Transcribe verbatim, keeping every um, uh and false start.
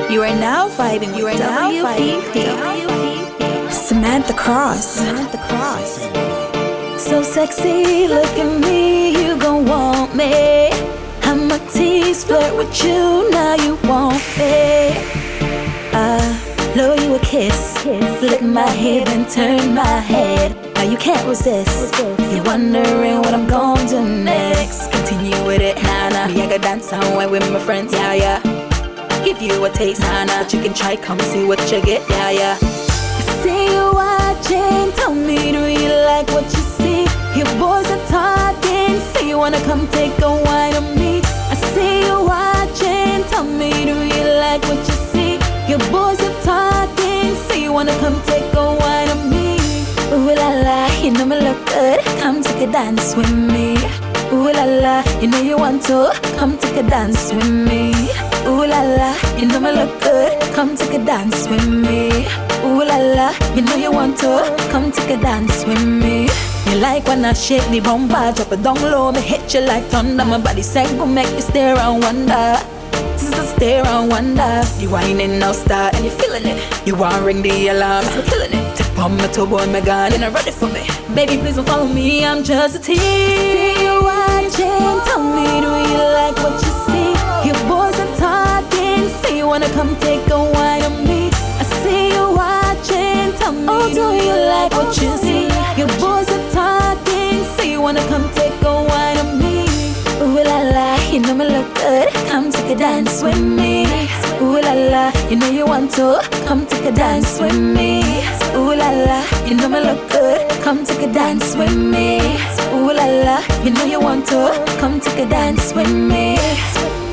You are now vibing. You are now vibing. Samantha Cross. Samantha Cross. So sexy, look at me, you gon' want me. I'ma tease, flirt with you, now you want me. Uh, blow you a kiss, flick my hair and turn my head. Now you can't resist. You're wondering what I'm gon' do next. Continue with it, nah nah. Me I go dance somewhere with my friends, yeah yeah. Give you a taste, nah nah. But you can try, come see what you get, yeah yeah. I see you watching, tell me do you like what you see? Your boys are talking, say you wanna come take a wine on me. I see you watching, tell me do you like what you see? Your boys are talking, say you wanna come take a wine on me. Ooh la la, you know me look good, come take a dance with me. Ooh la la, you know you want to, come take a dance with me. Ooh la la, you know me look good, come take a dance with me. Ooh la la, you know you want to, come take a dance with me. You like when I shake the bumper, drop it down low, me hit you like thunder. My body sang go make you stare and wonder. This is stare and wonder. You whining now start and you feeling it. You want ring the alarm, I'm killing it. Tip on my toe, boy, my gun, and I'm ready for me. Baby, please don't follow me, I'm just a tease. See you watching, tell me do you like what you see? Your boys are talking, say you wanna come take a wine on me. I see you watching, tell me oh, do you like what you see? Your boys are talking, say you wanna come take a wine on me. Ooh la la, you know me look good, come take a dance with me. Ooh la la, you know you want to, come take a dance with me. Ooh la la, you know me look good, come take a dance with me. Ooh la la, you know you want to, come take a dance with me.